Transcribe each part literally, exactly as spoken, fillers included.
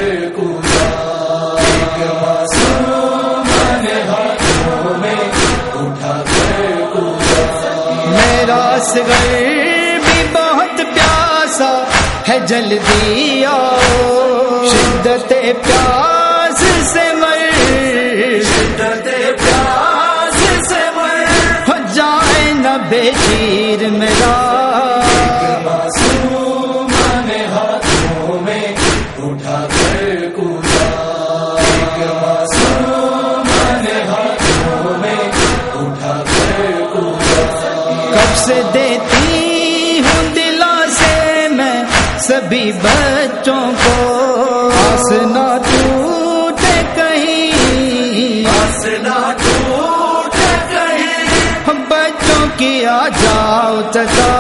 کر کودا، ایک معصوم نے ہاتھوں میں اٹھا کر کودا۔ میرا اصغر بھی بہت پیاسا ہے، جلدی آؤ، شدت پیاس سے مر، شدت پیاس سے مر، ہو جائے نہ بے چیر میرا۔ معصوم نے ہاتھوں میں اٹھا کر کودا، ایک معصوم نے ہاتھوں میں اٹھا کر کودا۔ کب سے دیتی ہوں دلا سے میں سبھی بچوں کو، آس نہ ٹوٹے کہیں، آس نہ ٹوٹے کہیں، بچوں کی آ جاؤ چچا۔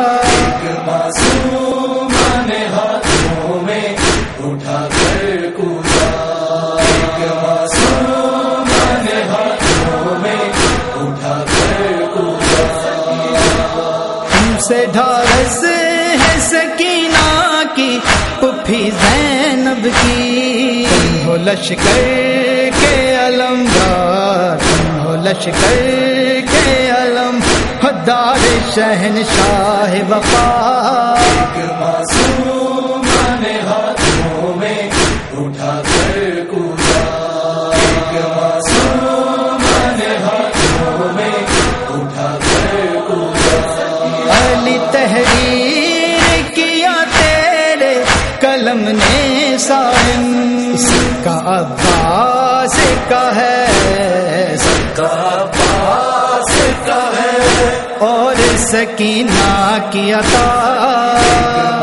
معصوم نے ہاتھوں میں اٹھا کر کودا، ایک معصوم نے ہاتھوں میں اٹھا کر کودا۔ ہم سے ڈھارس ہے سکینہ کی، پھوپھی زینب کی، تم ہو لشکر کے علمدار، تم ہو لشکر کے علم، دار شہنشاہ وفا۔ معصوم نے ہاتھوں میں اٹھا کر کودا، ایک معصوم نے ہاتھوں میں اٹھا کر کودا۔ علی تحریر کیا تیرے قلم نے صائم، اس کا عباس کا ہے، سب کا عباس کا ہے، اور سکینہ کی عطا۔